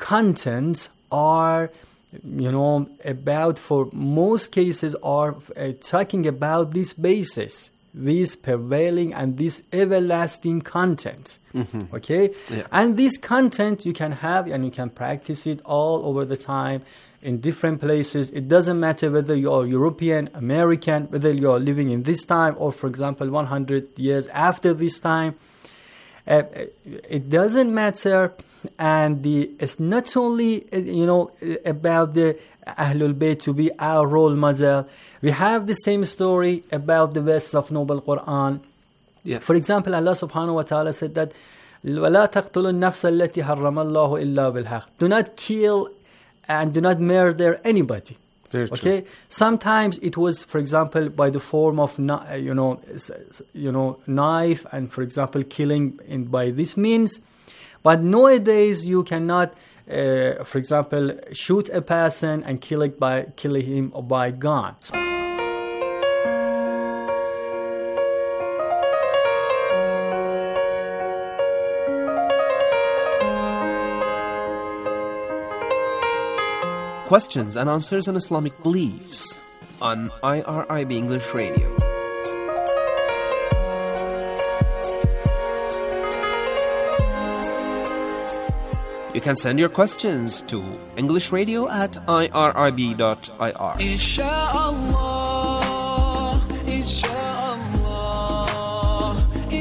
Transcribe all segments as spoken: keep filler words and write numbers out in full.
contents are, you know, about, for most cases, are uh, talking about this basis, this prevailing and this everlasting content. Mm-hmm. Okay? Yeah. And this content you can have and you can practice it all over the time in different places. It doesn't matter whether you're European, American, whether you're living in this time or, for example, one hundred years after this time. Uh, it doesn't matter. And the, it's not only, you know, about the Ahlul Bayt to be our role model. We have the same story about the verses of Noble Quran. Yeah. For example, Allah subhanahu wa ta'ala said that وَلَا تَقْتُلُوا النَّفْسَ الَّتِي حَرَّمَ اللَّهُ إِلَّا بِالْحَقِّ. Do not kill and do not murder anybody. Very okay. True. Sometimes it was, for example, by the form of, you know, you know, knife, and, for example, killing in by this means. But nowadays you cannot, uh, for example, shoot a person and kill it by killing him by gun. Questions and answers on Islamic beliefs on I R I B English Radio. You can send your questions to English Radio at I R I B dot I R. Insha'Allah, Insha'Allah,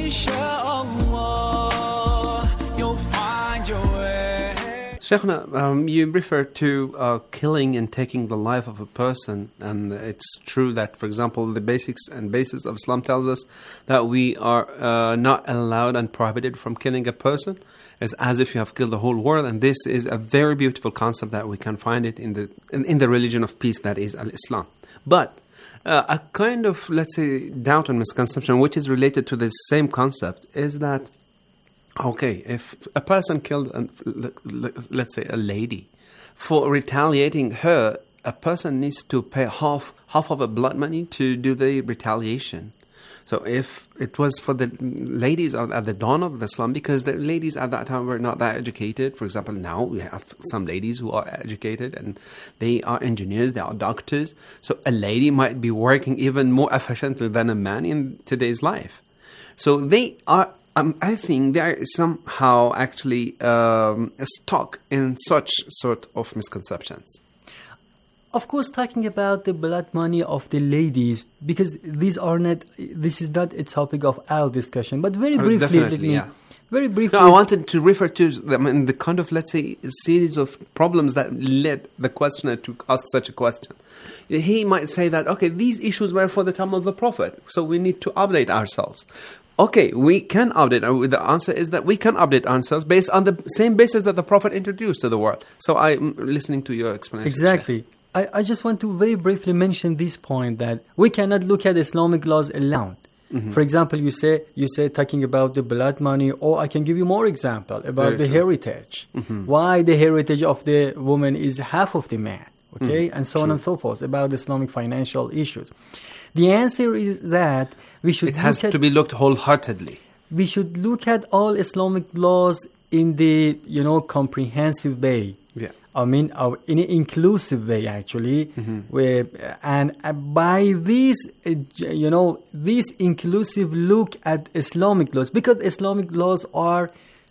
Insha'Allah, you'll find your way. Shaykhna, um, you refer to uh, killing and taking the life of a person, and it's true that, for example, the basics and basis of Islam tells us that we are uh, not allowed and prohibited from killing a person. It's as if you have killed the whole world, and this is a very beautiful concept that we can find it in the in, in the religion of peace that is Al-Islam. But uh, a kind of, let's say, doubt and misconception which is related to the same concept is that, okay, if a person killed, an, let's say, a lady, for retaliating her, a person needs to pay half half of a blood money to do the retaliation. So if it was for the ladies at the dawn of Islam, because the ladies at that time were not that educated. For example, now we have some ladies who are educated and they are engineers, they are doctors. So a lady might be working even more efficiently than a man in today's life. So they are, um, I think they are somehow actually um, stuck in such sort of misconceptions. Of course, talking about the blood money of the ladies, because these are not, this is not a topic of our discussion, but very briefly, let me, yeah. very briefly. No, I wanted to refer to them in the kind of, let's say, a series of problems that led the questioner to ask such a question. He might say that, okay, these issues were for the time of the Prophet, so we need to update ourselves. Okay, we can update. The answer is that we can update ourselves based on the same basis that the Prophet introduced to the world. So I'm listening to your explanation. Exactly. I, I just want to very briefly mention this point that we cannot look at Islamic laws alone. Mm-hmm. For example, you say you say talking about the blood money, or I can give you more example about very the true. heritage. Mm-hmm. Why the heritage of the woman is half of the man, okay, mm-hmm. and so true. on and so forth, about Islamic financial issues. The answer is that we should. It has look at, to be looked wholeheartedly. We should look at all Islamic laws in the, you know, comprehensive way. Yeah. I mean, uh, in an inclusive way, actually. Mm-hmm. Where, and uh, by this, uh, you know, this inclusive look at Islamic laws, because Islamic laws are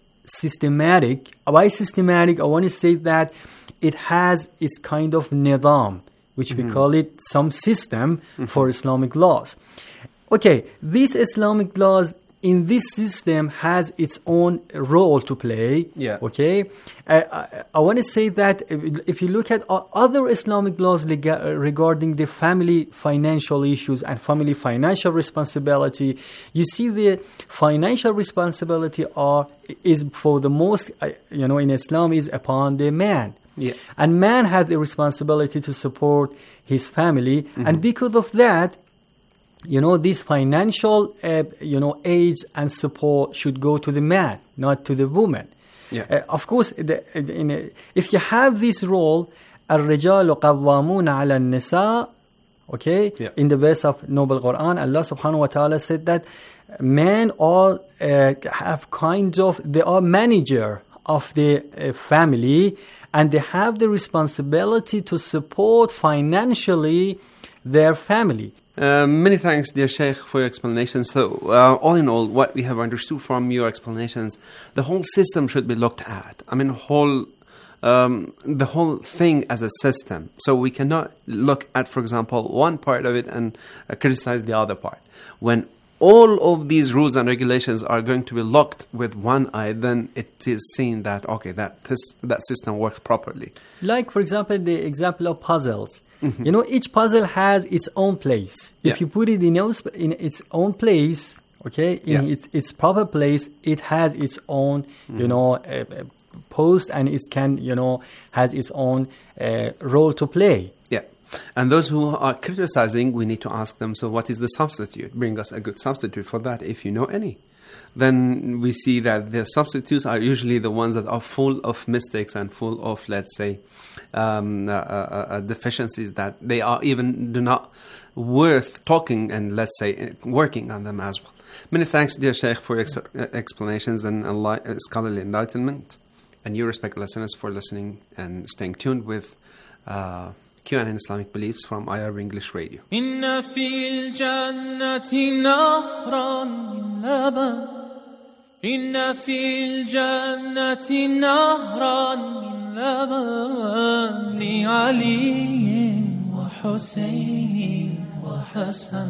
systematic. By systematic, I want to say that it has its kind of nidam, which mm-hmm. we call it some system mm-hmm. for Islamic laws. Okay, these Islamic laws in this system has its own role to play. Yeah. Okay. Uh, I, I want to say that if you look at other Islamic laws lega- regarding the family financial issues and family financial responsibility, you see the financial responsibility are is for the most, uh, you know, in Islam is upon the man. Yeah. And man has the responsibility to support his family, mm-hmm. and because of that, you know, this financial, uh, you know, aids and support should go to the man, not to the woman. Yeah. Uh, of course, the, in a, if you have this role, الرجال قوامون على النساء, okay, yeah. in the verse of Noble Quran, Allah subhanahu wa ta'ala said that men are uh, have kind of, they are manager of the uh, family, and they have the responsibility to support financially their family. Uh, many thanks, dear Sheikh, for your explanations. So, uh, all in all, what we have understood from your explanations, the whole system should be looked at. I mean, whole, um, the whole thing as a system. So we cannot look at, for example, one part of it and uh, criticize the other part. When all of these rules and regulations are going to be looked with one eye, then it is seen that, okay, that this, that system works properly. Like, for example, the example of puzzles. Mm-hmm. You know, each puzzle has its own place. Yeah. If you put it in, in its own place, okay, in Yeah. its its proper place, it has its own, mm-hmm. you know, uh, uh, post, and it can, you know, has its own uh, role to play. Yeah. And those who are criticizing, we need to ask them, so what is the substitute? Bring us a good substitute for that, if you know any. Then we see that the substitutes are usually the ones that are full of mistakes and full of, let's say, um, uh, uh, uh, deficiencies that they are even do not worth talking and, let's say, working on them as well. Many thanks, dear Sheikh, for your ex- explanations and enli- uh, scholarly enlightenment. And you, respected listeners, for listening and staying tuned with uh, Q and A Islamic Beliefs from I R English Radio. إن في الجنة نهرا من لبن إن في الجنة نهرا من لبن لعلي وحسين وحسن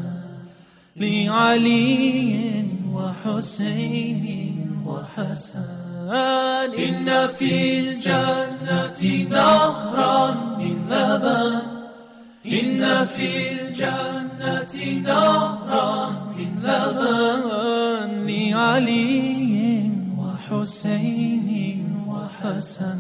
لعلي وحسين وحسن إن في الجنة نهرا من لبن إن في الجنة نهرا من لبن لعلي وحسين وحسن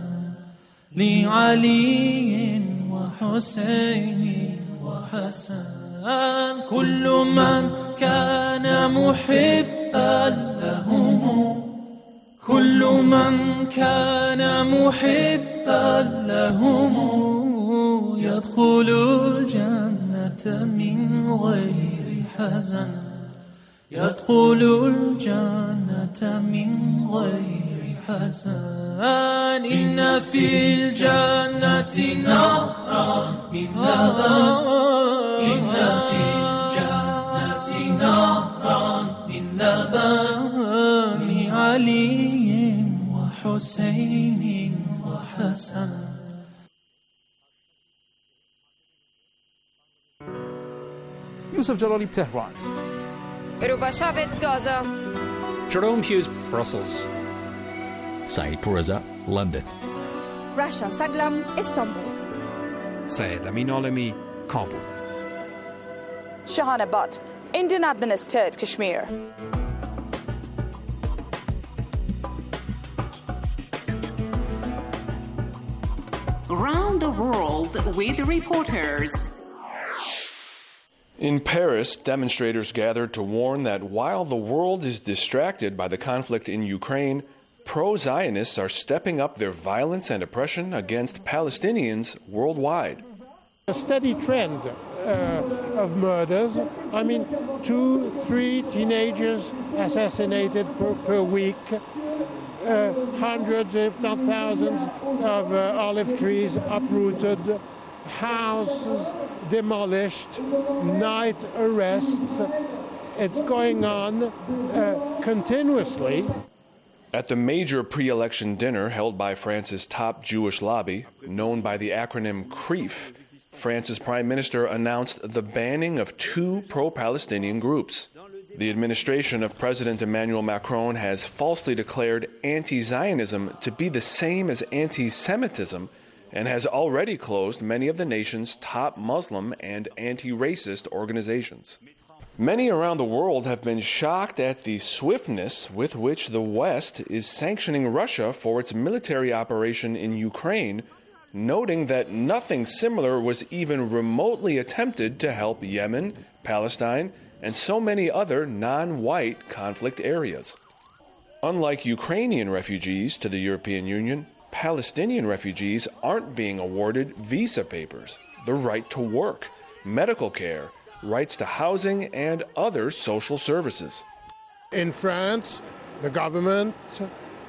لعلي وحسين وحسن كل من كان محبا لهم كل من كان محبا لهم يدخل الجنة من غير حزن يدخل الجنة من غير حزن إن في الجنة نهرا من لبن إن في الجنة نهرا من لبن لعلي وحسين وحسن. Yusuf Jalali, Tehran. Ruba Shabit, Gaza. Jerome Hughes, Brussels. Saeed Pourreza, London. Rasha Saglam, Istanbul. Syed Amin Alami, Kabul. Shahana Butt, Indian administered Kashmir. Around the world with reporters. In Paris, demonstrators gathered to warn that while the world is distracted by the conflict in Ukraine, pro-Zionists are stepping up their violence and oppression against Palestinians worldwide. A steady trend uh, of murders. I mean, two, three teenagers assassinated per, per week. Uh, hundreds, if not thousands, of uh, olive trees uprooted. Houses demolished, night arrests. It's going on uh, continuously. At the major pre-election dinner held by France's top Jewish lobby, known by the acronym C R I F, France's prime minister announced the banning of two pro-Palestinian groups. The administration of President Emmanuel Macron has falsely declared anti-Zionism to be the same as anti-Semitism and has already closed many of the nation's top Muslim and anti-racist organizations. Many around the world have been shocked at the swiftness with which the West is sanctioning Russia for its military operation in Ukraine, noting that nothing similar was even remotely attempted to help Yemen, Palestine, and so many other non-white conflict areas. Unlike Ukrainian refugees to the European Union, Palestinian refugees aren't being awarded visa papers, the right to work, medical care, rights to housing, and other social services. In France, the government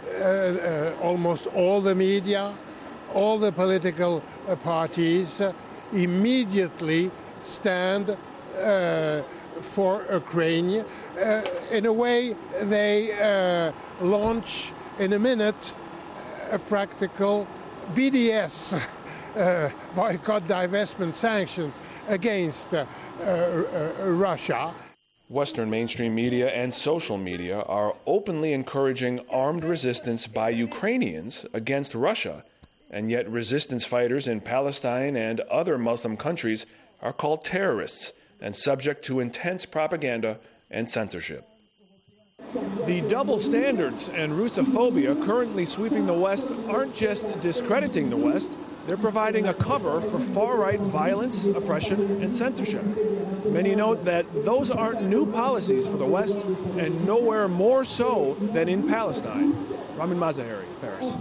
uh, almost all the media, all the political uh, parties uh, immediately stand uh, for Ukraine. Uh, in a way, they uh, launch in a minute a practical B D S, uh, boycott, divestment, sanctions against uh, uh, uh, Russia. Western mainstream media and social media are openly encouraging armed resistance by Ukrainians against Russia, and yet resistance fighters in Palestine and other Muslim countries are called terrorists and subject to intense propaganda and censorship. The double standards and Russophobia currently sweeping the West aren't just discrediting the West, they're providing a cover for far-right violence, oppression, and censorship. Many note that those aren't new policies for the West, and nowhere more so than in Palestine. Ramin Mazaheri, Paris.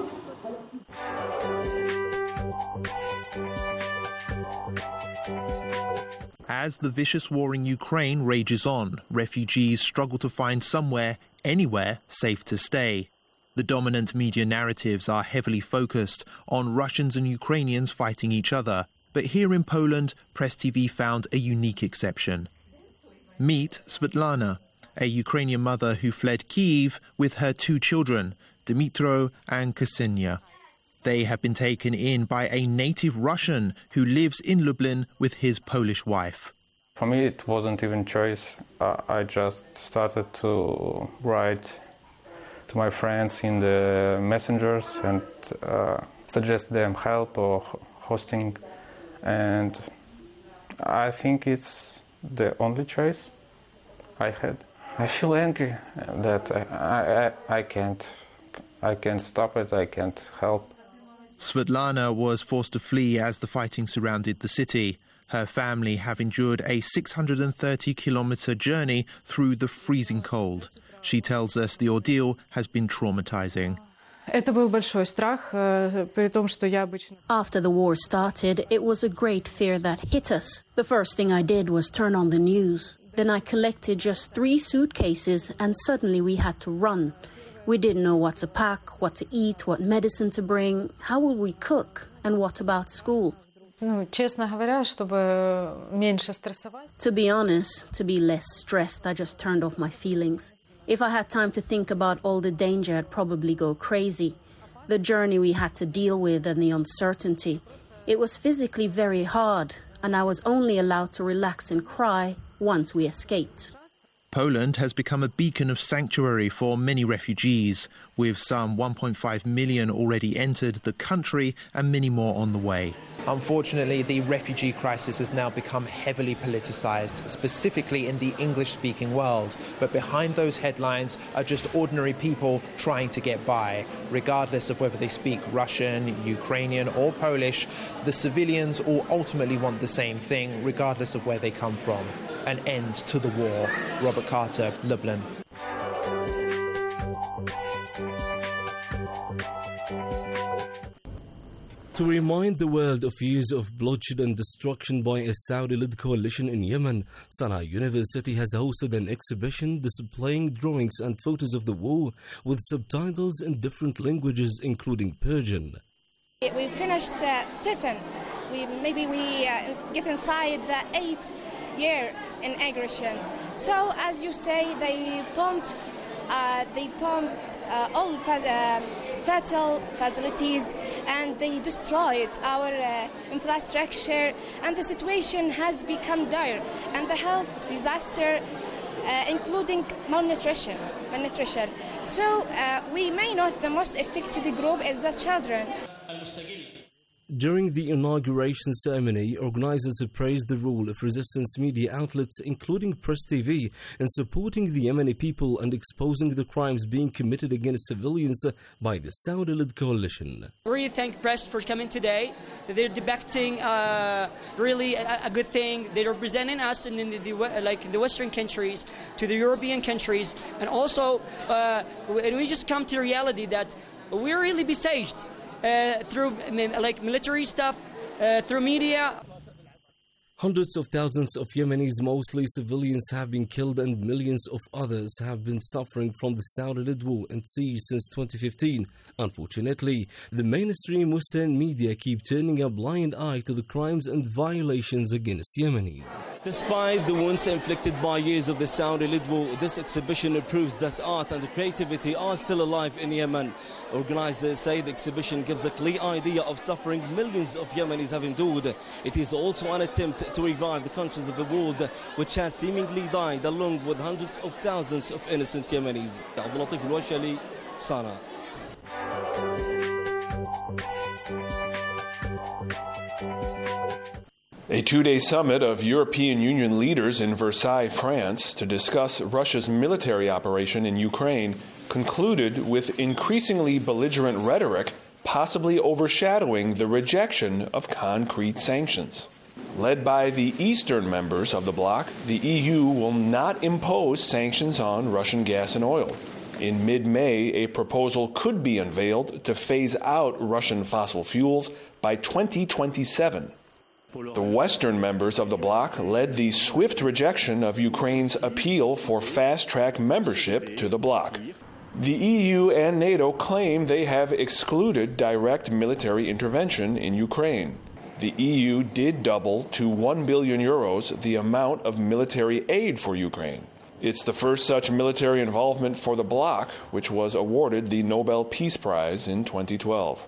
As the vicious war in Ukraine rages on, refugees struggle to find somewhere, anywhere, safe to stay. The dominant media narratives are heavily focused on Russians and Ukrainians fighting each other. But here in Poland, Press T V found a unique exception. Meet Svetlana, a Ukrainian mother who fled Kyiv with her two children, Dmytro and Ksenia. They have been taken in by a native Russian who lives in Lublin with his Polish wife. For me, it wasn't even choice. Uh, I just started to write to my friends in the messengers and uh, suggest them help or hosting. And I think it's the only choice I had. I feel angry that I, I, I can't, I can't stop it, I can't help. Svetlana was forced to flee as the fighting surrounded the city. Her family have endured a six hundred thirty kilometre journey through the freezing cold. She tells us the ordeal has been traumatizing. After the war started, it was a great fear that hit us. The first thing I did was turn on the news. Then I collected just three suitcases and suddenly we had to run. We didn't know what to pack, what to eat, what medicine to bring, how would we cook, and what about school? To be honest, to be less stressed, I just turned off my feelings. If I had time to think about all the danger, I'd probably go crazy. The journey we had to deal with and the uncertainty. It was physically very hard, and I was only allowed to relax and cry once we escaped. Poland has become a beacon of sanctuary for many refugees, with some one point five million already entered the country and many more on the way. Unfortunately, the refugee crisis has now become heavily politicised, specifically in the English-speaking world. But behind those headlines are just ordinary people trying to get by. Regardless of whether they speak Russian, Ukrainian or Polish, the civilians all ultimately want the same thing, regardless of where they come from. An end to the war. Robert Carter, Lublin. To remind the world of years of bloodshed and destruction by a Saudi-led coalition in Yemen, Sana'a University has hosted an exhibition displaying drawings and photos of the war with subtitles in different languages, including Persian. We finished uh, seven. We maybe we uh, get inside the eighth year in aggression. So, as you say, they pumped, uh, they pumped uh, all fa- uh, fatal facilities, and they destroyed our uh, infrastructure, and the situation has become dire, and the health disaster, uh, including malnutrition. malnutrition. So, uh, we may not the most affected group is the children. During the inauguration ceremony, organizers praised the role of resistance media outlets, including Press T V, in supporting the Yemeni people and exposing the crimes being committed against civilians by the Saudi-led coalition. We really thank Press for coming today. They're depicting uh, really a, a good thing. They're representing us in the, the like the Western countries, to the European countries, and also uh, and we just come to reality that we're really besieged. Uh, through like military stuff, uh, through media. Hundreds of thousands of Yemenis, mostly civilians, have been killed and millions of others have been suffering from the Saudi-led war and siege since twenty fifteen. Unfortunately, the mainstream Western media keep turning a blind eye to the crimes and violations against Yemenis. Despite the wounds inflicted by years of the Saudi-led war, this exhibition proves that art and creativity are still alive in Yemen. Organizers say the exhibition gives a clear idea of suffering millions of Yemenis have endured. It is also an attempt to revive the conscience of the world, which has seemingly died along with hundreds of thousands of innocent Yemenis. Abdul Latif Al-Washali, Sana. A two-day summit of European Union leaders in Versailles, France, to discuss Russia's military operation in Ukraine concluded with increasingly belligerent rhetoric possibly overshadowing the rejection of concrete sanctions. Led by the eastern members of the bloc, the E U will not impose sanctions on Russian gas and oil. In mid-May, a proposal could be unveiled to phase out Russian fossil fuels by twenty twenty-seven. The Western members of the bloc led the swift rejection of Ukraine's appeal for fast-track membership to the bloc. The E U and NATO claim they have excluded direct military intervention in Ukraine. The E U did double to one billion euros the amount of military aid for Ukraine. It's the first such military involvement for the bloc, which was awarded the Nobel Peace Prize in twenty twelve.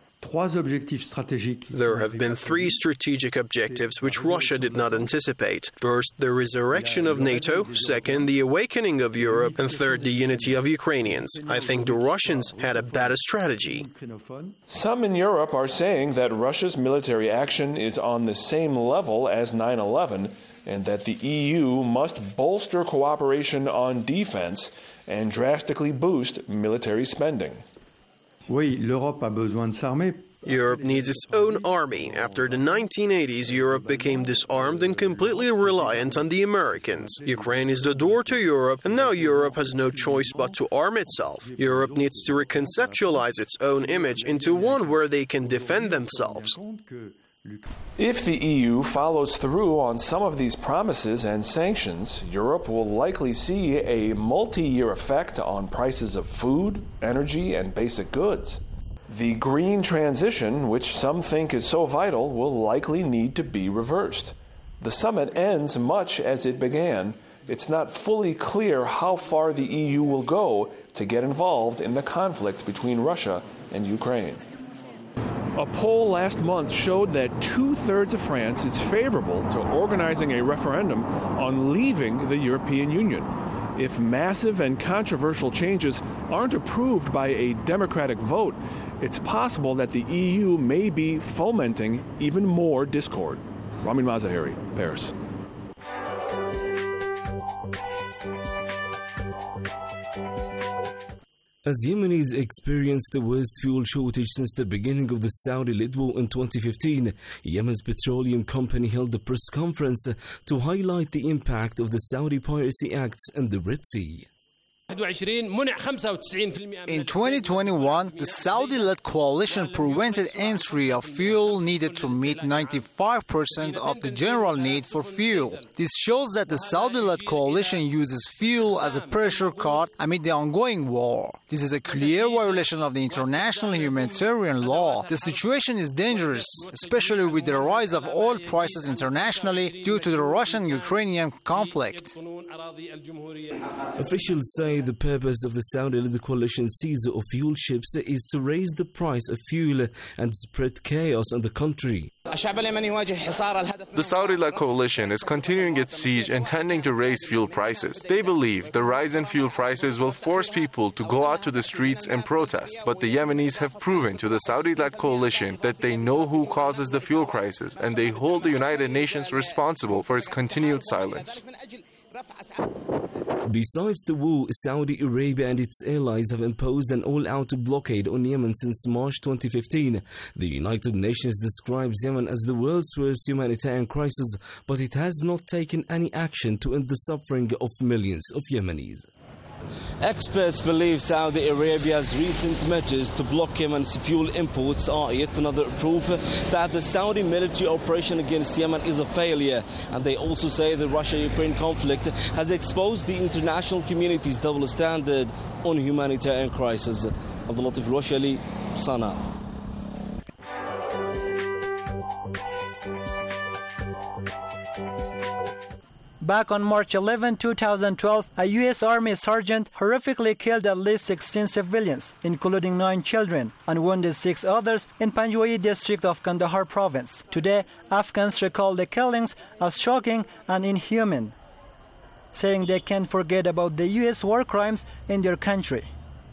There have been three strategic objectives which Russia did not anticipate. First, the resurrection of NATO. Second, the awakening of Europe. And third, the unity of Ukrainians. I think the Russians had a better strategy. Some in Europe are saying that Russia's military action is on the same level as nine eleven and that the E U must bolster cooperation on defense and drastically boost military spending. Europe needs its own army. After the nineteen eighties, Europe became disarmed and completely reliant on the Americans. Ukraine is the door to Europe, and now Europe has no choice but to arm itself. Europe needs to reconceptualize its own image into one where they can defend themselves. If the E U follows through on some of these promises and sanctions, Europe will likely see a multi-year effect on prices of food, energy, and basic goods. The green transition, which some think is so vital, will likely need to be reversed. The summit ends much as it began. It's not fully clear how far the E U will go to get involved in the conflict between Russia and Ukraine. A poll last month showed that two-thirds of France is favorable to organizing a referendum on leaving the European Union. If massive and controversial changes aren't approved by a democratic vote, it's possible that the E U may be fomenting even more discord. Ramin Mazaheri, Paris. As Yemenis experienced the worst fuel shortage since the beginning of the Saudi-led war in twenty fifteen, Yemen's petroleum company held a press conference to highlight the impact of the Saudi Piracy Acts in the Red Sea. In twenty twenty-one, the Saudi-led coalition prevented entry of fuel needed to meet ninety-five percent of the general need for fuel. This shows that the Saudi-led coalition uses fuel as a pressure card amid the ongoing war. This is a clear violation of the international humanitarian law. The situation is dangerous, especially with the rise of oil prices internationally due to the Russian-Ukrainian conflict. Officials say the purpose of the Saudi-led coalition seizure of fuel ships is to raise the price of fuel and spread chaos in the country. The Saudi-led coalition is continuing its siege intending to raise fuel prices. They believe the rise in fuel prices will force people to go out to the streets and protest. But the Yemenis have proven to the Saudi-led coalition that they know who causes the fuel crisis, and they hold the United Nations responsible for its continued silence. Besides the war, Saudi Arabia and its allies have imposed an all-out blockade on Yemen since March twenty fifteen. The United Nations describes Yemen as the world's worst humanitarian crisis, but it has not taken any action to end the suffering of millions of Yemenis. Experts believe Saudi Arabia's recent measures to block Yemen's fuel imports are yet another proof that the Saudi military operation against Yemen is a failure. And they also say the Russia-Ukraine conflict has exposed the international community's double standard on humanitarian crisis. Abdulatif Al-Washali, Sana. Back on March eleventh, two thousand twelve, a U S Army sergeant horrifically killed at least sixteen civilians, including nine children, and wounded six others in Panjwai district of Kandahar province. Today, Afghans recall the killings as shocking and inhuman, saying they can't forget about the U S war crimes in their country.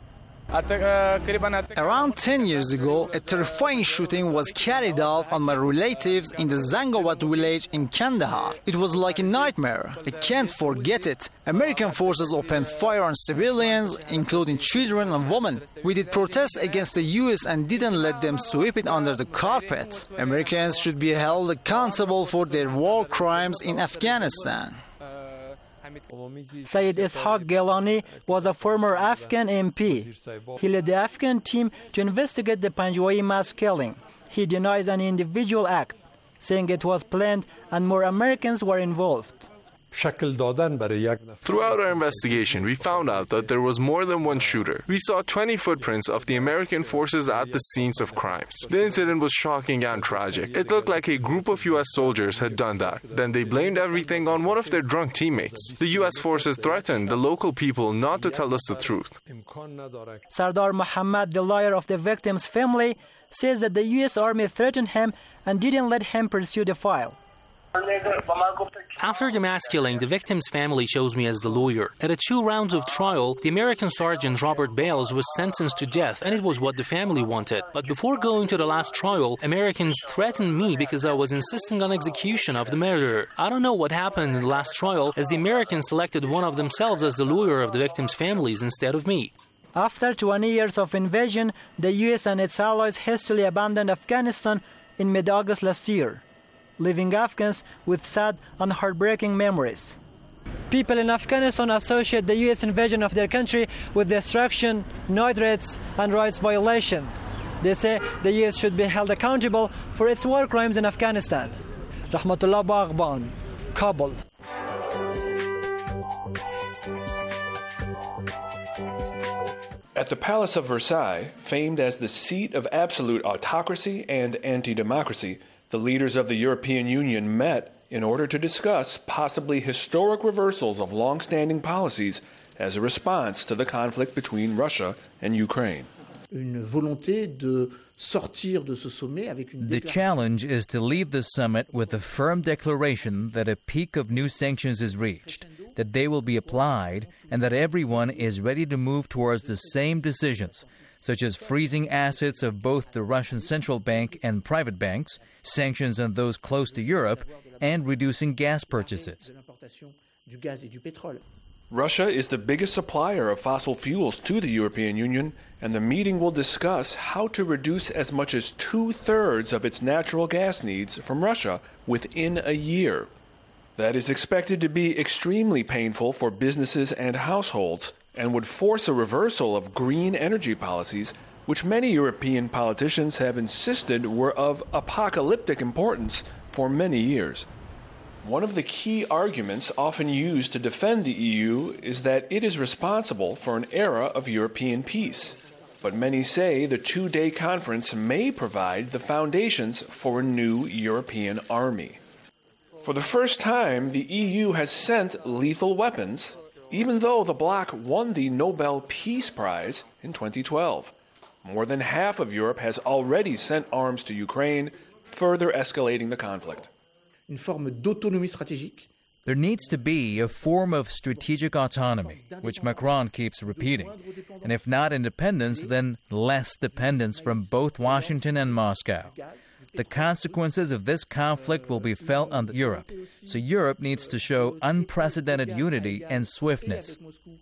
Around ten years ago, a terrifying shooting was carried out on my relatives in the Zangawat village in Kandahar. It was like a nightmare. I can't forget it. American forces opened fire on civilians, including children and women. We did protests against the U S and didn't let them sweep it under the carpet. Americans should be held accountable for their war crimes in Afghanistan. Sayyid Ishaq Gilani was a former Afghan M P. He led the Afghan team to investigate the Panjwai mass killing. He denies an individual act, saying it was planned and more Americans were involved. Throughout our investigation, we found out that there was more than one shooter. We saw twenty footprints of the American forces at the scenes of crimes. The incident was shocking and tragic. It looked like a group of U S soldiers had done that. Then they blamed everything on one of their drunk teammates. The U S forces threatened the local people not to tell us the truth. Sardar Muhammad, the lawyer of the victim's family, says that the U S Army threatened him and didn't let him pursue the file. After the mass killing, the victim's family chose me as the lawyer. At a two rounds of trial, the American Sergeant Robert Bales was sentenced to death, and it was what the family wanted. But before going to the last trial, Americans threatened me because I was insisting on execution of the murderer. I don't know what happened in the last trial, as the Americans selected one of themselves as the lawyer of the victims' families instead of me. After twenty years of invasion, the U S and its allies hastily abandoned Afghanistan in mid-August last year, leaving Afghans with sad and heartbreaking memories. People in Afghanistan associate the U S invasion of their country with destruction, night raids, and rights violation. They say the U S should be held accountable for its war crimes in Afghanistan. Rahmatullah Baghban, Kabul. At the Palace of Versailles, famed as the seat of absolute autocracy and anti-democracy, the leaders of the European Union met in order to discuss possibly historic reversals of long-standing policies as a response to the conflict between Russia and Ukraine. The challenge is to leave the summit with a firm declaration that a peak of new sanctions is reached, that they will be applied, and that everyone is ready to move towards the same decisions, such as freezing assets of both the Russian central bank and private banks, sanctions on those close to Europe, and reducing gas purchases. Russia is the biggest supplier of fossil fuels to the European Union, and the meeting will discuss how to reduce as much as two-thirds of its natural gas needs from Russia within a year. That is expected to be extremely painful for businesses and households, and would force a reversal of green energy policies, which many European politicians have insisted were of apocalyptic importance for many years. One of the key arguments often used to defend the E U is that it is responsible for an era of European peace. But many say the two-day conference may provide the foundations for a new European army. For the first time, the E U has sent lethal weapons, even though the bloc won the Nobel Peace Prize in twenty twelve. More than half of Europe has already sent arms to Ukraine, further escalating the conflict. There needs to be a form of strategic autonomy, which Macron keeps repeating. And if not independence, then less dependence from both Washington and Moscow. The consequences of this conflict will be felt on Europe, so Europe needs to show unprecedented unity and swiftness.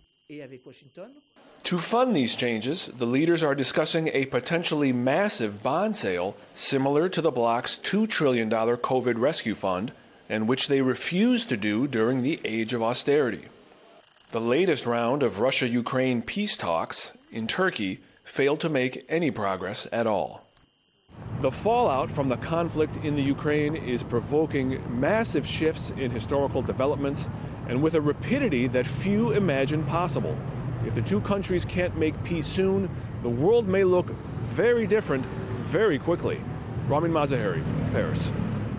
To fund these changes, the leaders are discussing a potentially massive bond sale similar to the bloc's two trillion dollars COVID rescue fund, and which they refused to do during the age of austerity. The latest round of Russia-Ukraine peace talks in Turkey failed to make any progress at all. The fallout from the conflict in the Ukraine is provoking massive shifts in historical developments and with a rapidity that few imagine possible. If the two countries can't make peace soon, the world may look very different very quickly. Ramin Mazaheri, Paris.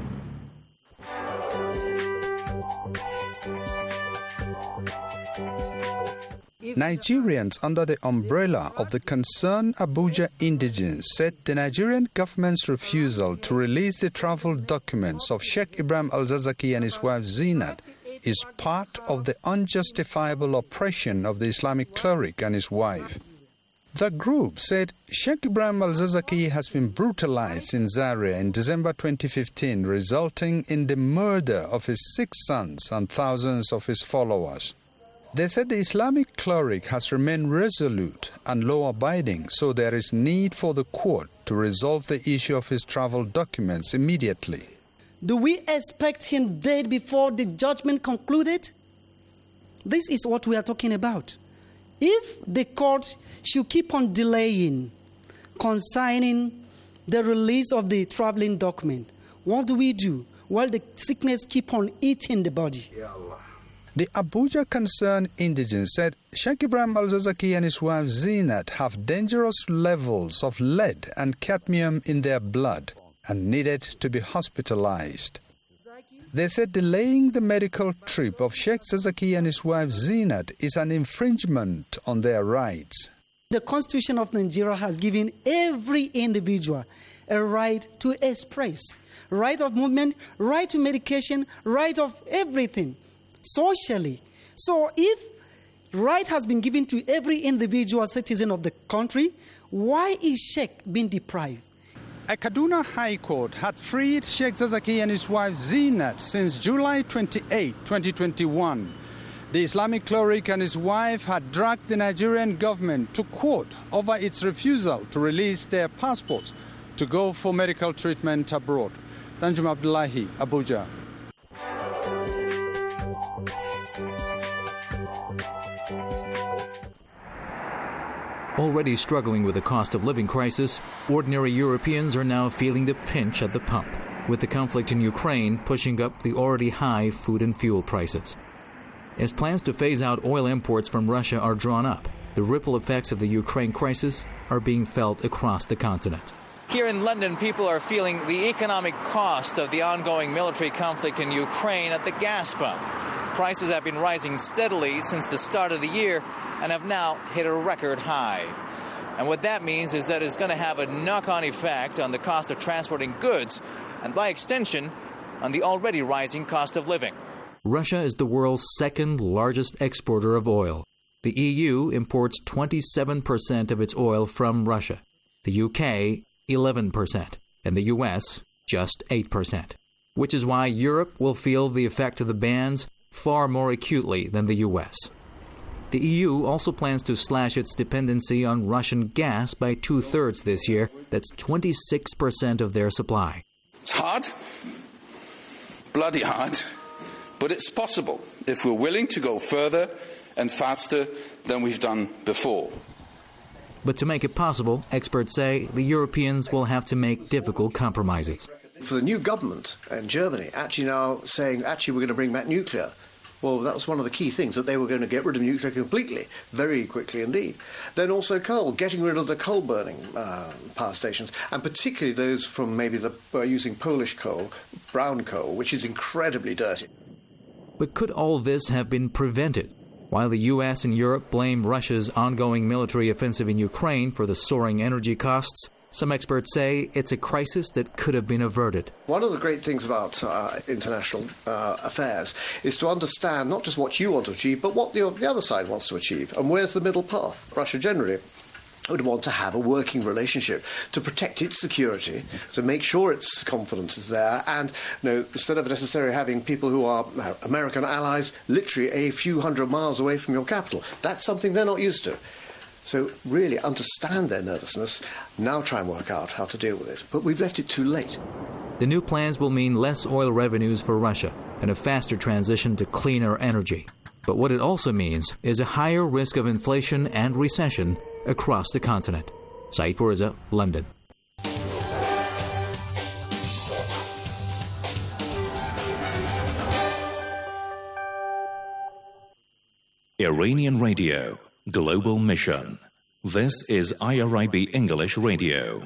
Nigerians under the umbrella of the Concerned Abuja Indigents said the Nigerian government's refusal to release the travel documents of Sheikh Ibrahim Al-Zakzaky and his wife Zinat is part of the unjustifiable oppression of the Islamic cleric and his wife. The group said Sheikh Ibrahim Al-Zakzaky has been brutalized in Zaria in December twenty fifteen, resulting in the murder of his six sons and thousands of his followers. They said the Islamic cleric has remained resolute and law-abiding, so there is need for the court to resolve the issue of his travel documents immediately. Do we expect him dead before the judgment concluded? This is what we are talking about. If the court should keep on delaying consigning the release of the traveling document, what do we do while the sickness keep on eating the body? The Abuja Concerned Indigents said Sheikh Ibrahim Al-Zakzaky and his wife Zinat have dangerous levels of lead and cadmium in their blood and needed to be hospitalized. They said delaying the medical trip of Sheikh Zakzaky and his wife Zinat is an infringement on their rights. The Constitution of Nigeria has given every individual a right to express, right of movement, right to medication, right of everything. Socially. So if right has been given to every individual citizen of the country, why is Sheikh being deprived? A Kaduna High Court had freed Sheikh Zakzaky and his wife Zinat since July twenty-eighth, twenty twenty-one. The Islamic cleric and his wife had dragged the Nigerian government to court over its refusal to release their passports to go for medical treatment abroad. Danjum Abdullahi, Abuja. Already struggling with the cost of living crisis, ordinary Europeans are now feeling the pinch at the pump, with the conflict in Ukraine pushing up the already high food and fuel prices. As plans to phase out oil imports from Russia are drawn up, the ripple effects of the Ukraine crisis are being felt across the continent. Here in London, people are feeling the economic cost of the ongoing military conflict in Ukraine at the gas pump. Prices have been rising steadily since the start of the year and have now hit a record high. And what that means is that it's going to have a knock-on effect on the cost of transporting goods and, by extension, on the already rising cost of living. Russia is the world's second largest exporter of oil. The E U imports twenty-seven percent of its oil from Russia, the U K eleven percent, and the U S just eight percent, which is why Europe will feel the effect of the bans far more acutely than the U S. The E U also plans to slash its dependency on Russian gas by two-thirds this year. That's twenty-six percent of their supply. It's hard, bloody hard, but it's possible if we're willing to go further and faster than we've done before. But to make it possible, experts say the Europeans will have to make difficult compromises. For the new government in Germany, actually now saying, actually, we're going to bring back nuclear. Well, that was one of the key things, that they were going to get rid of nuclear completely, very quickly indeed. Then also coal, getting rid of the coal-burning uh, power stations, and particularly those from maybe the uh, using Polish coal, brown coal, which is incredibly dirty. But could all this have been prevented? While the U S and Europe blame Russia's ongoing military offensive in Ukraine for the soaring energy costs, some experts say it's a crisis that could have been averted. One of the great things about uh, international uh, affairs is to understand not just what you want to achieve, but what the, the other side wants to achieve. And where's the middle path? Russia generally would want to have a working relationship to protect its security, to make sure its confidence is there, and you know, instead of necessarily having people who are uh, American allies literally a few hundred miles away from your capital. That's something they're not used to. So really understand their nervousness, now try and work out how to deal with it. But we've left it too late. The new plans will mean less oil revenues for Russia and a faster transition to cleaner energy. But what it also means is a higher risk of inflation and recession across the continent. Saeed Puriza, London. Iranian Radio, Global Mission. This is I R I B English Radio.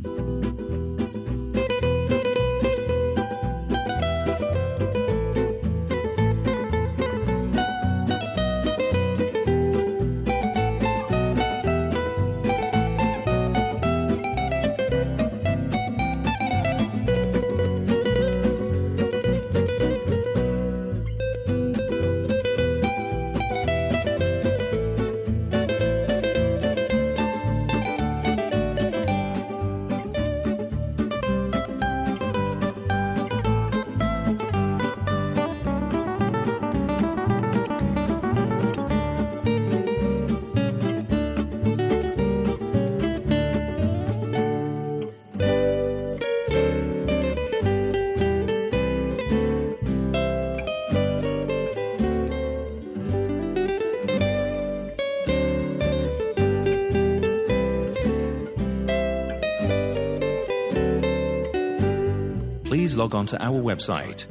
Please log on to our website,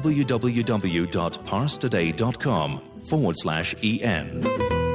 www.parstoday.com forward slash en.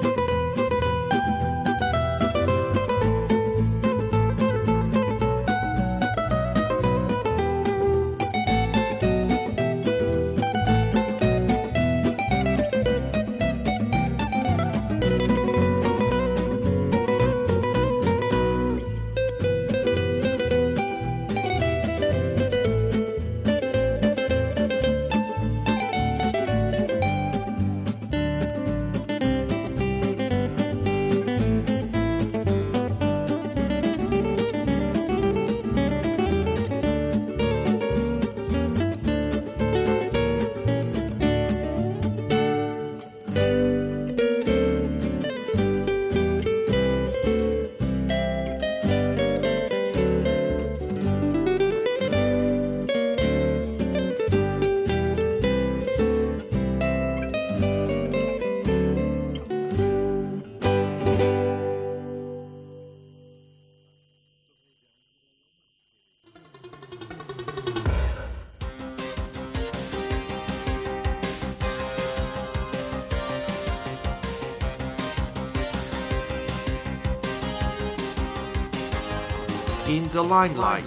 In the limelight.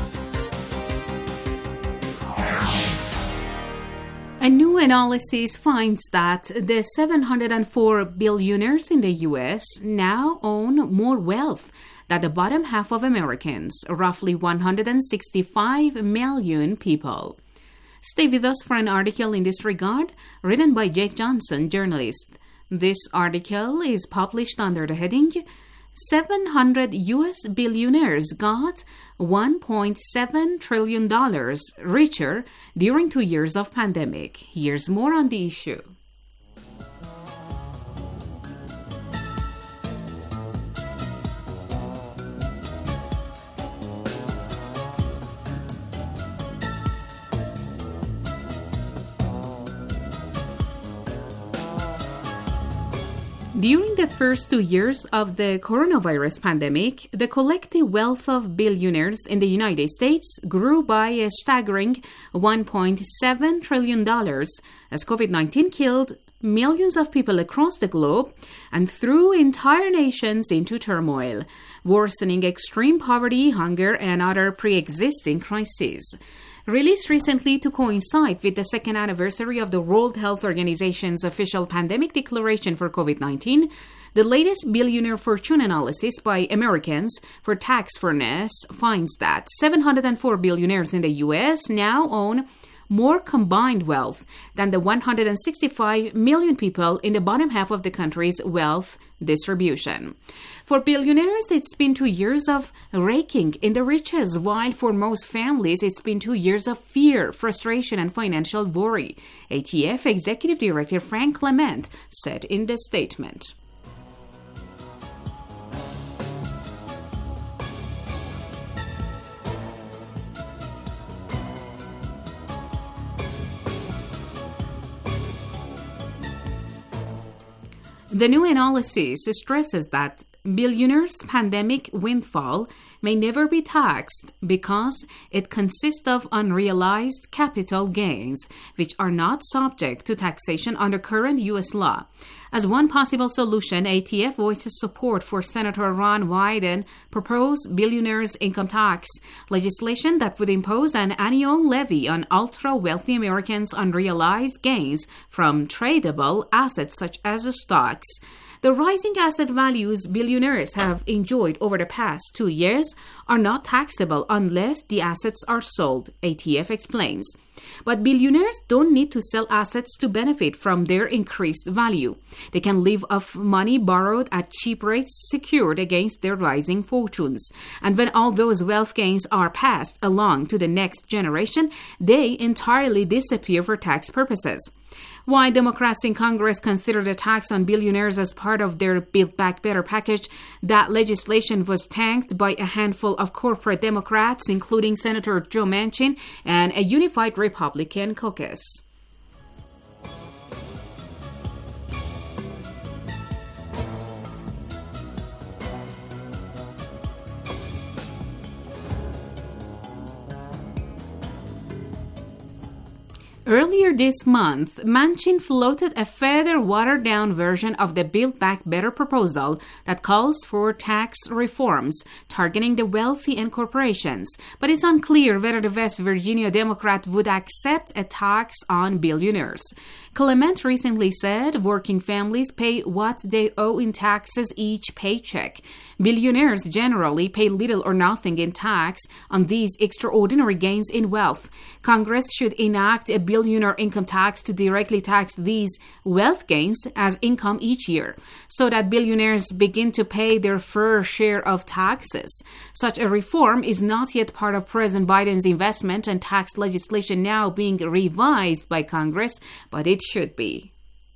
A new analysis finds that the seven hundred four billionaires in the U S now own more wealth than the bottom half of Americans, roughly one hundred sixty-five million people. Stay with us for an article in this regard, written by Jake Johnson, journalist. This article is published under the heading seven hundred U S billionaires got one point seven trillion dollars richer during two years of pandemic. Here's more on the issue. During the first two years of the coronavirus pandemic, the collective wealth of billionaires in the United States grew by a staggering one point seven trillion dollars as COVID nineteen killed millions of people across the globe and threw entire nations into turmoil, worsening extreme poverty, hunger, and other pre-existing crises. Released recently to coincide with the second anniversary of the World Health Organization's official pandemic declaration for COVID nineteen, the latest billionaire fortune analysis by Americans for Tax Fairness finds that seven hundred four billionaires in the U S now own more combined wealth than the one hundred sixty-five million people in the bottom half of the country's wealth distribution. For billionaires, it's been two years of raking in the riches, while for most families, it's been two years of fear, frustration, and financial worry, A T F Executive Director Frank Clement said in the statement. The new analysis stresses that billionaires' pandemic windfall may never be taxed because it consists of unrealized capital gains, which are not subject to taxation under current U S law. As one possible solution, A T F voices support for Senator Ron Wyden proposed billionaires' income tax legislation that would impose an annual levy on ultra-wealthy Americans' unrealized gains from tradable assets such as stocks. The rising asset values billionaires have enjoyed over the past two years are not taxable unless the assets are sold, A T F explains. But billionaires don't need to sell assets to benefit from their increased value. They can live off money borrowed at cheap rates secured against their rising fortunes. And when all those wealth gains are passed along to the next generation, they entirely disappear for tax purposes. Why Democrats in Congress considered a tax on billionaires as part of their Build Back Better package, that legislation was tanked by a handful of corporate Democrats, including Senator Joe Manchin and a unified Republican caucus. Earlier this month, Manchin floated a further watered-down version of the Build Back Better proposal that calls for tax reforms targeting the wealthy and corporations, but it's unclear whether the West Virginia Democrat would accept a tax on billionaires. Clement recently said working families pay what they owe in taxes each paycheck. Billionaires generally pay little or nothing in tax on these extraordinary gains in wealth. Congress should enact a billionaire income tax to directly tax these wealth gains as income each year, so that billionaires begin to pay their fair share of taxes. Such a reform is not yet part of President Biden's investment and tax legislation now being revised by Congress, but it should be.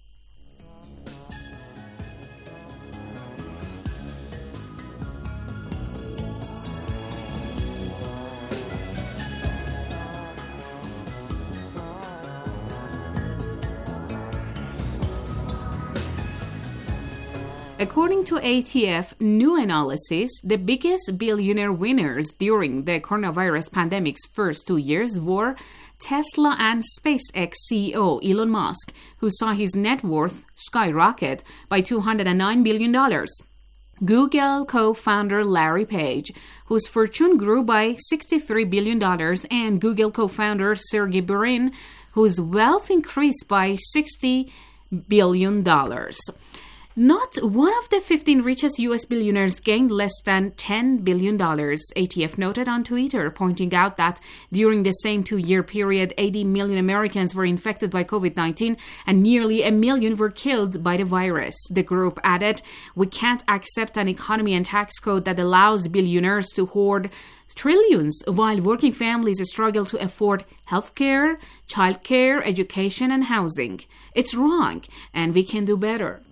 According to A T F new analysis, the biggest billionaire winners during the coronavirus pandemic's first two years were Tesla and SpaceX C E O Elon Musk, who saw his net worth skyrocket by two hundred nine billion dollars. Google co-founder Larry Page, whose fortune grew by sixty-three billion dollars, and Google co-founder Sergey Brin, whose wealth increased by sixty billion dollars. Not one of the fifteen richest U S billionaires gained less than ten billion dollars, A T F noted on Twitter, pointing out that during the same two-year period, eighty million Americans were infected by covid nineteen and nearly a million were killed by the virus. The group added, "We can't accept an economy and tax code that allows billionaires to hoard trillions while working families struggle to afford healthcare, childcare, education, and housing. It's wrong, and we can do better."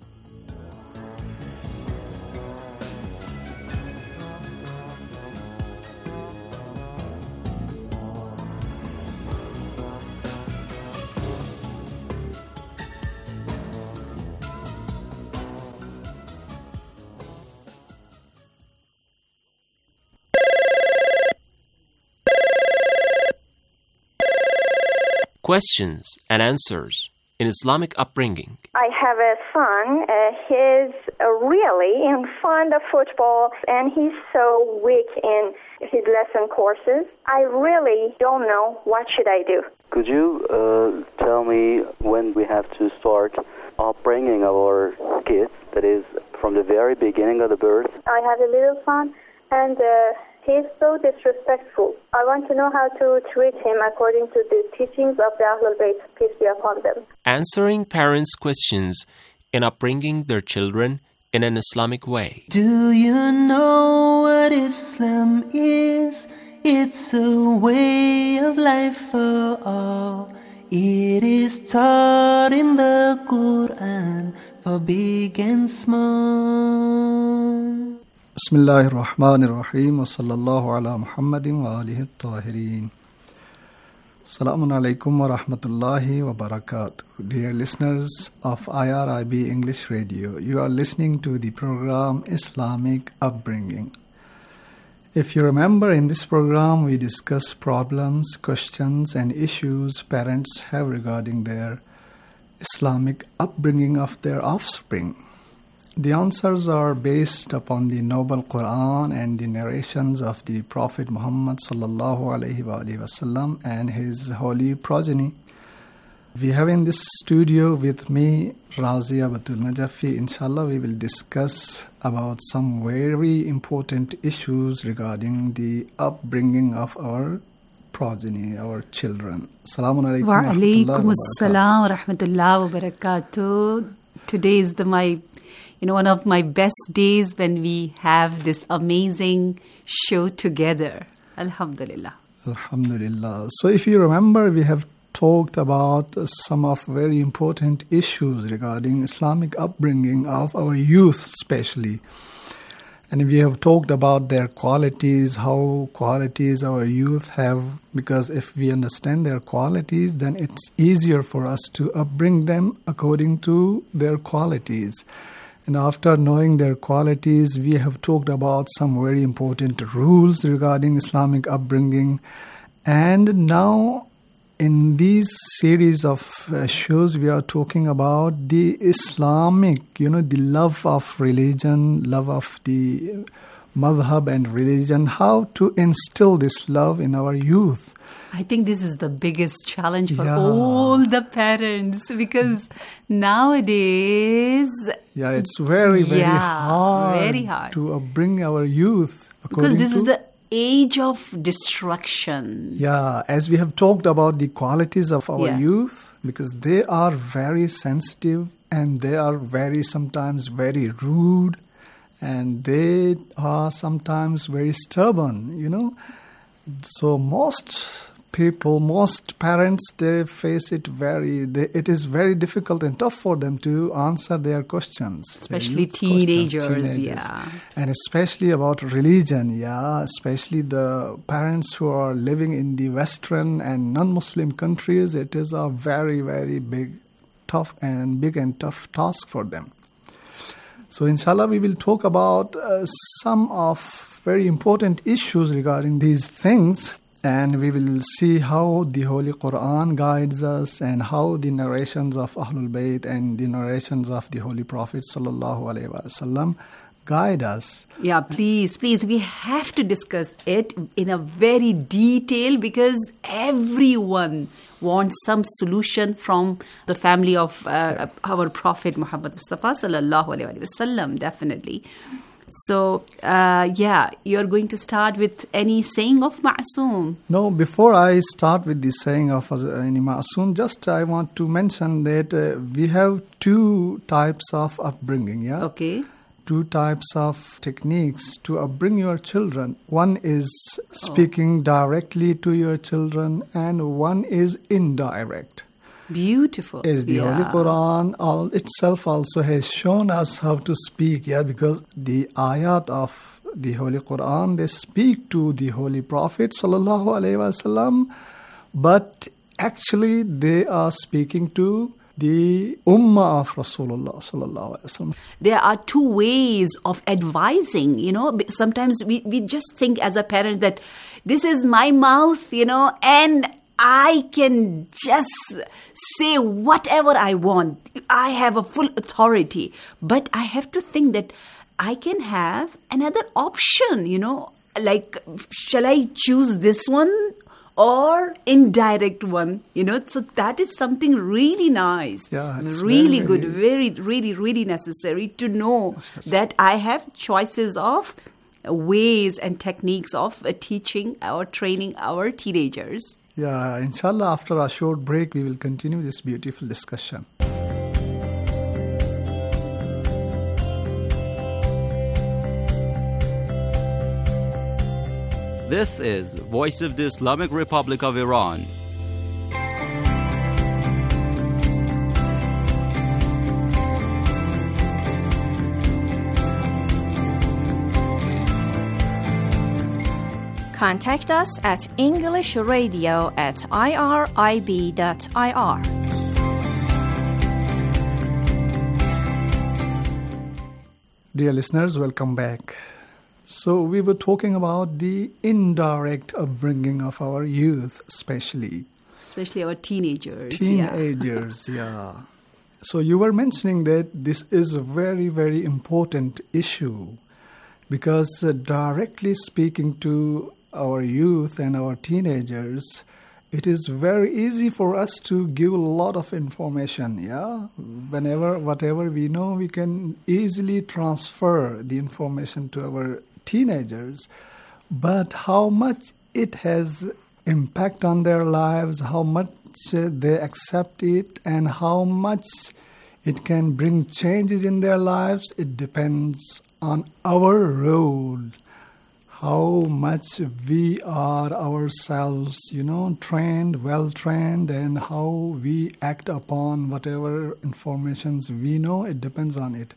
Questions and answers in Islamic upbringing. I have a son. Uh, he's uh, really in fond of football, and he's so weak in his lesson courses. I really don't know what should I do. Could you uh, tell me when we have to start upbringing our kids, that is, from the very beginning of the birth? I have a little son, and uh, he's so disrespectful. I want to know how to treat him according to the teachings of the Ahlul Bayt, peace be upon them. Answering parents' questions in upbringing their children in an Islamic way. Do you know what Islam is? It's a way of life for all. It is taught in the Quran for big and small. Bismillahir Rahmanir Rahim wa sallallahu ala Muhammadin wa alihi at-tahirin. Assalamu alaikum wa rahmatullahi wa barakatuh. Dear listeners of I R I B English Radio, you are listening to the program Islamic Upbringing. If you remember, in this program we discuss problems, questions and issues parents have regarding their Islamic upbringing of their offspring. The answers are based upon the Noble Quran and the narrations of the Prophet Muhammad sallallahu alaihi wasallam and his holy progeny. We have in this studio with me Razia Batul Najafi. Inshallah, we will discuss about some very important issues regarding the upbringing of our progeny, our children. Assalamu alaikum wa alaikum assalam wa rahmatullahi wa barakatuh. Today is the my You know, one of my best days when we have this amazing show together. Alhamdulillah. Alhamdulillah. So if you remember, we have talked about some of very important issues regarding Islamic upbringing of our youth especially. And we have talked about their qualities, how qualities our youth have, because if we understand their qualities, then it's easier for us to upbring them according to their qualities. And after knowing their qualities, we have talked about some very important rules regarding Islamic upbringing. And now, in these series of uh, shows, we are talking about the Islamic, you know, the love of religion, love of the madhab and religion, how to instill this love in our youth. I think this is the biggest challenge for yeah. all the parents, because nowadays... Yeah, it's very, very yeah, hard, very hard to uh, bring our youth because this to, is the age of destruction. Yeah, as we have talked about the qualities of our yeah. youth, because they are very sensitive and they are very sometimes very rude and they are sometimes very stubborn, you know. So most people, most parents, they face it very, they, it is very difficult and tough for them to answer their questions. Especially their teenagers, questions, teenagers, yeah. And especially about religion, yeah. Especially the parents who are living in the Western and non-Muslim countries, it is a very, very big, tough and big and tough task for them. So inshallah, we will talk about uh, some of very important issues regarding these things, and we will see how the Holy Quran guides us and how the narrations of Ahlul Bayt and the narrations of the Holy Prophet sallallahu alaihi wasallam guide us. Yeah, please, please, we have to discuss it in a very detail because everyone wants some solution from the family of uh, our Prophet Muhammad Mustafa sallallahu alaihi wasallam, definitely. So, uh, yeah, you're going to start with any saying of Ma'soom? No, before I start with the saying of any Ma'soom, just I want to mention that uh, we have two types of upbringing, yeah? Okay. Two types of techniques to upbring your children. One is speaking oh. directly to your children and one is indirect. Beautiful. As the yeah. Holy Quran all itself also has shown us how to speak, yeah, because the ayat of the Holy Quran, they speak to the Holy Prophet sallallahu alaihi wasallam, but actually they are speaking to the ummah of Rasulullah sallallahu alaihi wasallam. There are two ways of advising, you know. Sometimes we, we just think as a parent that this is my mouth, you know, and I can just say whatever I want. I have a full authority. But I have to think that I can have another option, you know. Like, shall I choose this one or indirect one? You know, so that is something really nice. Yeah, it's really very, good. Very, really, really necessary to know that I have choices of ways and techniques of uh, teaching or training our teenagers. Yeah, inshallah, after a short break, we will continue this beautiful discussion. This is Voice of the Islamic Republic of Iran. Contact us at englishradio at irib dot I R. Dear listeners, welcome back. So we were talking about the indirect upbringing of our youth, especially. Especially our teenagers. Teenagers, yeah. yeah. So you were mentioning that this is a very, very important issue because uh, directly speaking to our youth and our teenagers, it is very easy for us to give a lot of information, yeah? Whenever, whatever we know, we can easily transfer the information to our teenagers. But how much it has impact on their lives, how much uh, they accept it, and how much it can bring changes in their lives, it depends on our role. How much we are ourselves, you know, trained, well-trained, and how we act upon whatever informations we know, it depends on it.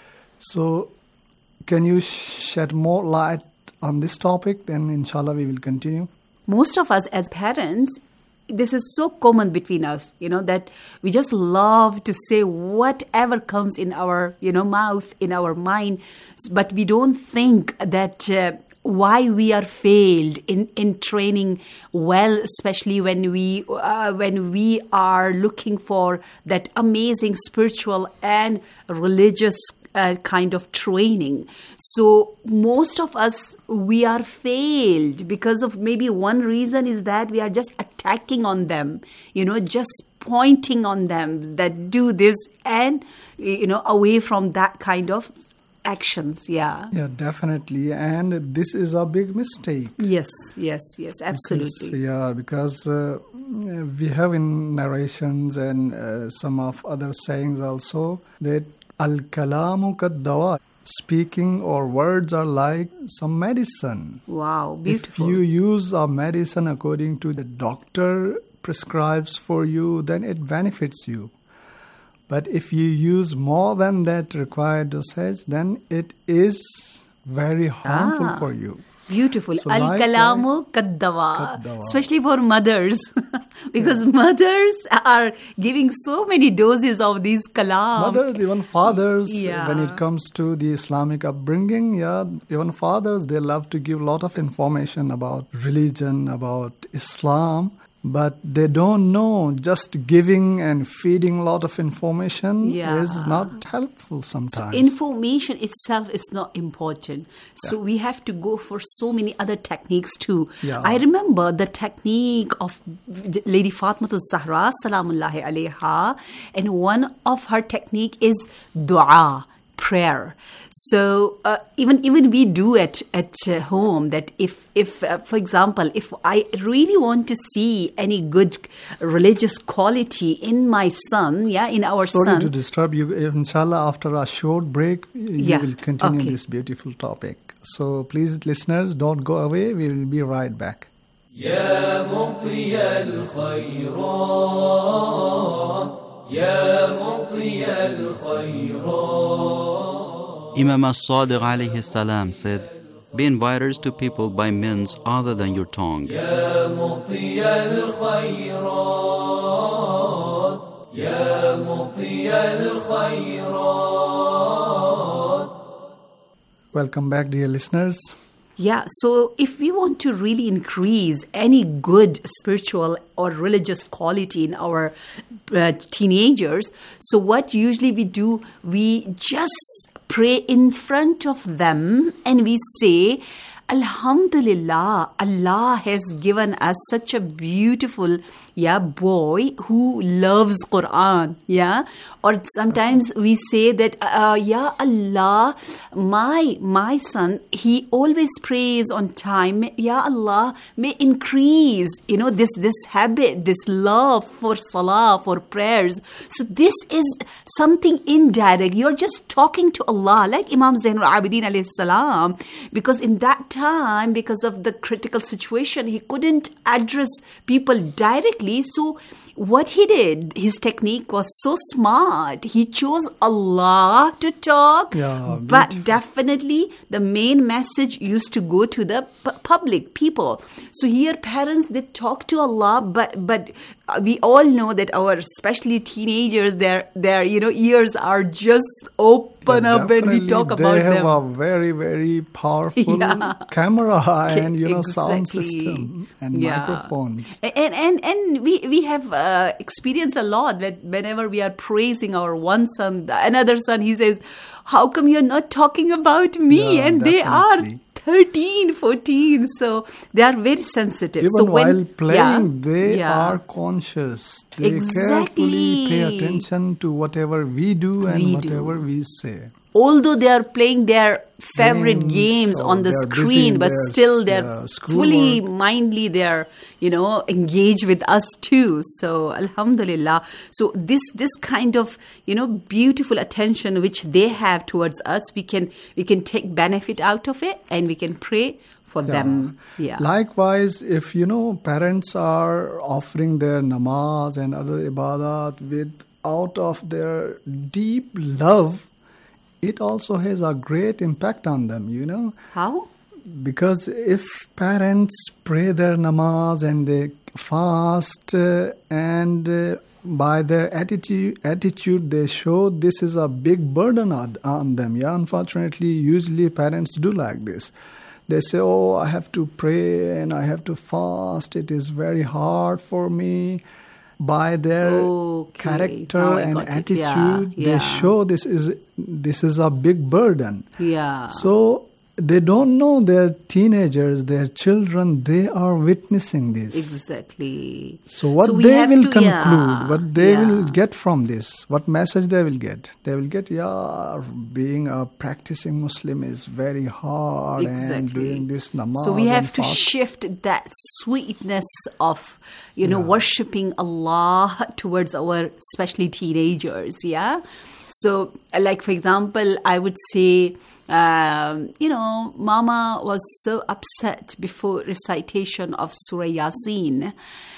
So, can you shed more light on this topic? Then, inshallah, we will continue. Most of us as parents, this is so common between us, you know, that we just love to say whatever comes in our, you know, mouth, in our mind, but we don't think that... Uh, why we are failed in, in training well, especially when we uh, when we are looking for that amazing spiritual and religious uh, kind of training. So most of us, we are failed because of maybe one reason is that we are just attacking on them, you know, just pointing on them that do this and, you know, away from that kind of actions, yeah. Yeah, definitely. And this is a big mistake. Yes, yes, yes, absolutely. Because, yeah, because uh, we have in narrations and uh, some of other sayings also that al-kalamu kad-dawa, speaking or words are like some medicine. Wow, beautiful. If you use a medicine according to the doctor prescribes for you, then it benefits you. But if you use more than that required dosage, then it is very harmful ah, for you. Beautiful. So Al-kalamu kaddawa. Especially for mothers. because yeah. mothers are giving so many doses of these kalam. Mothers, even fathers, yeah. when it comes to the Islamic upbringing, yeah, even fathers, they love to give a lot of information about religion, about Islam. But they don't know just giving and feeding a lot of information yeah. is not helpful sometimes. So information itself is not important. So yeah. we have to go for so many other techniques too. Yeah. I remember the technique of Lady Fatmatul Zahra, salamullahi alayha, and one of her technique is dua. Prayer. So uh, even even we do it at uh, home that if if uh, for example if I really want to see any good religious quality in my son, yeah, in our Sorry son. Sorry to disturb you. Inshallah, after a short break, you yeah. will continue okay. this beautiful topic. So please, listeners, don't go away. We will be right back. يا مطي الخيرات يا مطي الخيرات. Imam as-Sadiq alayhi salam said, be inviters to people by means other than your tongue. يا مطي الخيرات يا مطي الخيرات. Welcome back, dear listeners. Yeah, so if we want to really increase any good spiritual or religious quality in our uh, teenagers, so what usually we do, we just pray in front of them and we say, Alhamdulillah, Allah has given us such a beautiful, yeah, boy who loves Quran, yeah. Or sometimes we say that, uh, Ya Allah, my my son, he always prays on time. Ya Allah, may increase, you know, this this habit, this love for salah, for prayers. So this is something indirect. You're just talking to Allah, like Imam Zainul Abidin alayhi salam, because in that time, because of the critical situation, he couldn't address people directly. So what he did, his technique was so smart. He chose Allah to talk, Yeah, but beautiful. definitely the main message used to go to the p- public people. So here parents, they talk to Allah, but but we all know that our, especially teenagers, their their you know ears are just open Yeah, up when we definitely talk about they have them. a very, very powerful Yeah. camera and, you know, sound Exactly. system and Yeah. microphones. And and and we we have uh, experienced a lot that whenever we are praising our one son, another son, he says, "How come you're not talking about me?" Yeah, and they are definitely. thirteen, fourteen, so they are very sensitive. Even so while when, playing, yeah, they yeah. are conscious. They Exactly. carefully pay attention to whatever we do and We do. whatever we say. Although they are playing their favorite Games, games or on the they are busy screen, in but their, still they're uh, schoolwork. fully mindly, they're, you know, engaged with us too. So Alhamdulillah. So this this kind of, you know, beautiful attention which they have towards us, we can we can take benefit out of it, and we can pray for Yeah. them. Yeah. Likewise, if, you know, parents are offering their namaz and other ibadat with out of their deep love, it also has a great impact on them, you know. How? Because if parents pray their namaz and they fast uh, and uh, by their attitude, attitude they show this is a big burden on, on them. Yeah, unfortunately, usually parents do like this. They say, oh, I have to pray and I have to fast. It is very hard for me. By their Okay, character now I and got it. attitude, Yeah, they yeah. show this is this is a big burden. Yeah. So they don't know their teenagers, their children, they are witnessing this. Exactly. So what So we they have will to- conclude, yeah, what they yeah. will get from this, what message they will get. They will get, yeah, being a practicing Muslim is very hard and Exactly. doing this namaz. So we have and to fast. shift that sweetness of, you know, worshipping Allah towards our, especially teenagers, yeah? So, like, for example, I would say, um, you know, Mama was so upset before recitation of Surah Yasin.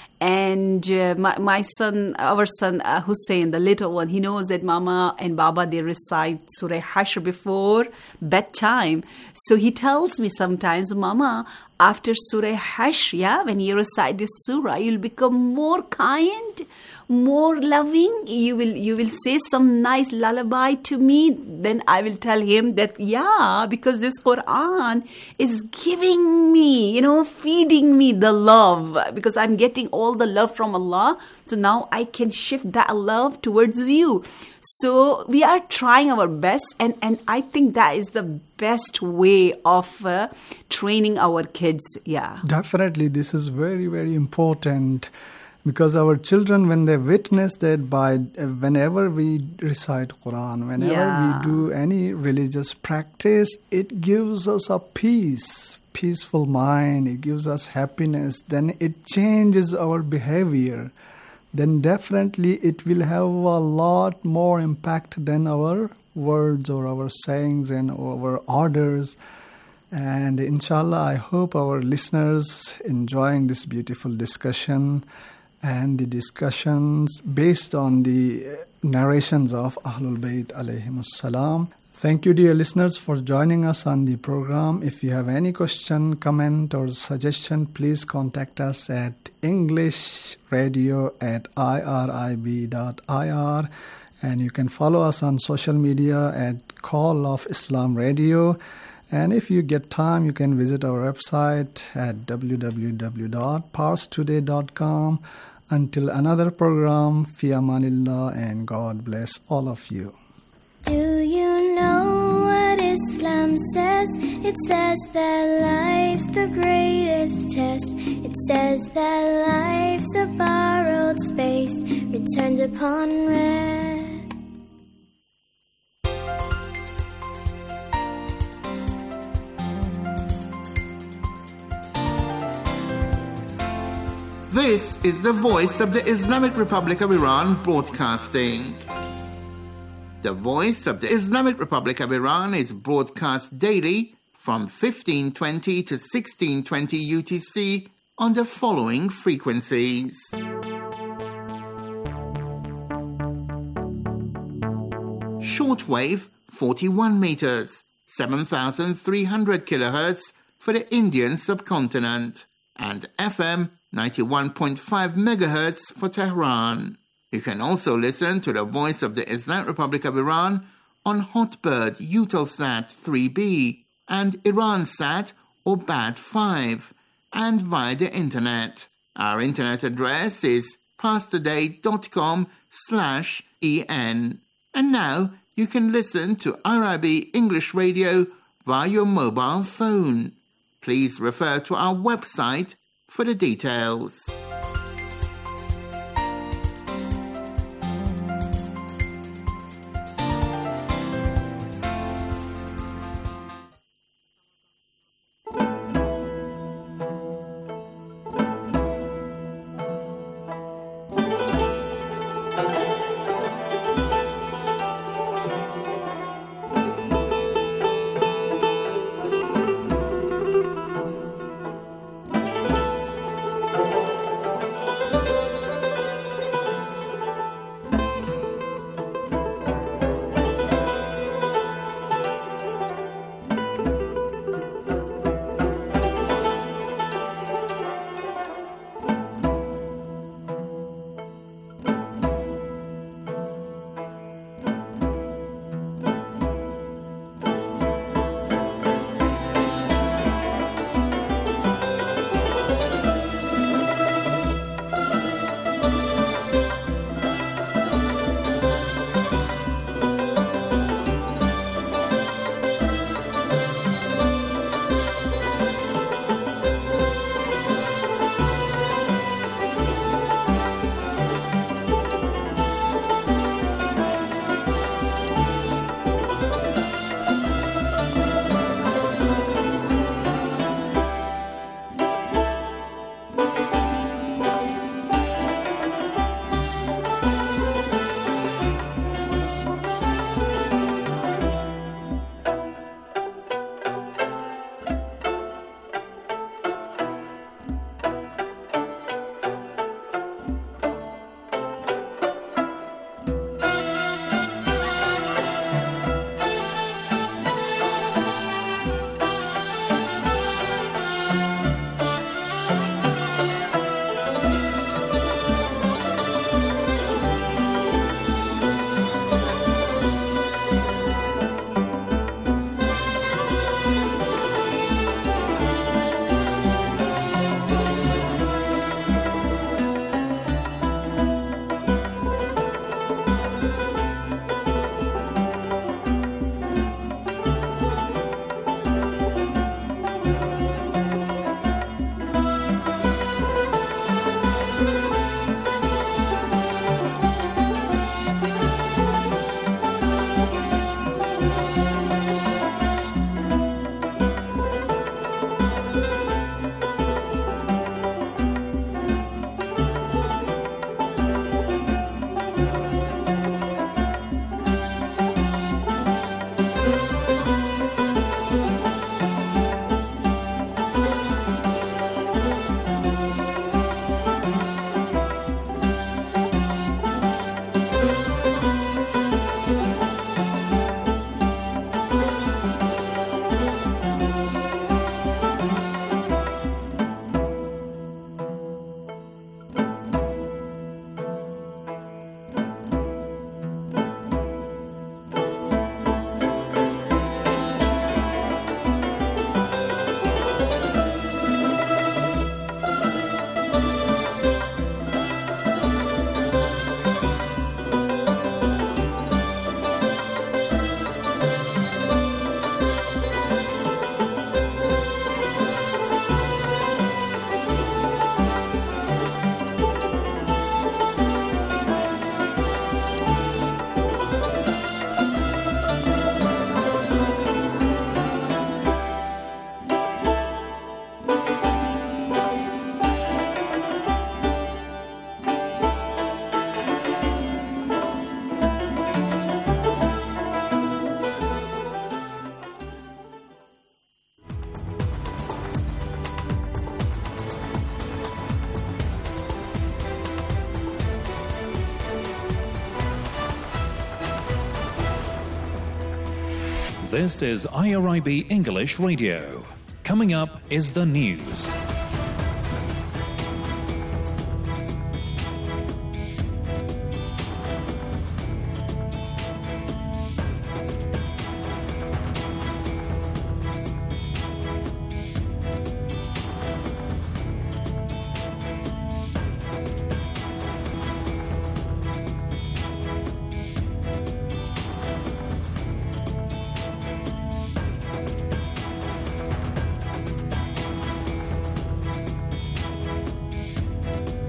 And uh, my, my son, our son uh, Hussein, the little one, he knows that Mama and Baba, they recite Surah Hashr before bedtime. So he tells me sometimes, Mama, after Surah Hashr, yeah, when you recite this surah, you'll become more kind, more loving. You will you will say some nice lullaby to me. Then I will tell him that, yeah, because this Quran is giving me, you know, feeding me the love, because I'm getting all the love from Allah. So now I can shift that love towards you. So we are trying our best, and, and I think that is the best way of uh, training our kids. Yeah. Definitely, this is very, very important. Because our children, when they witness that by uh, whenever we recite Quran, whenever Yeah. we do any religious practice, it gives us a peace, peaceful mind. It gives us happiness. Then it changes our behavior. Then definitely it will have a lot more impact than our words or our sayings and our orders. And inshallah, I hope our listeners enjoying this beautiful discussion and the discussions based on the narrations of Ahlul Bayt alayhimus salam. Thank you, dear listeners, for joining us on the program. If you have any question, comment or suggestion, please contact us at englishradio at irib dot ir, and you can follow us on social media at Call of Islam Radio. And if you get time, you can visit our website at w w w dot pars today dot com. Until another program, fi amanillah, and God bless all of you. Do you know what Islam says? It says that life's the greatest test. It says that life's a borrowed space, returned upon rest. This is the voice of the Islamic Republic of Iran broadcasting. The voice of the Islamic Republic of Iran is broadcast daily from fifteen twenty to sixteen twenty U T C on the following frequencies. Shortwave forty-one meters, seven thousand three hundred kilohertz for the Indian subcontinent, and F M ninety-one point five megahertz for Tehran. You can also listen to the Voice of the Islamic Republic of Iran on Hotbird Eutelsat three B and Iransat or B A D five, and via the internet. Our internet address is pastoday.com slash en. And now you can listen to I R I B English Radio via your mobile phone. Please refer to our website for the details. This is I R I B English Radio. Coming up is the news.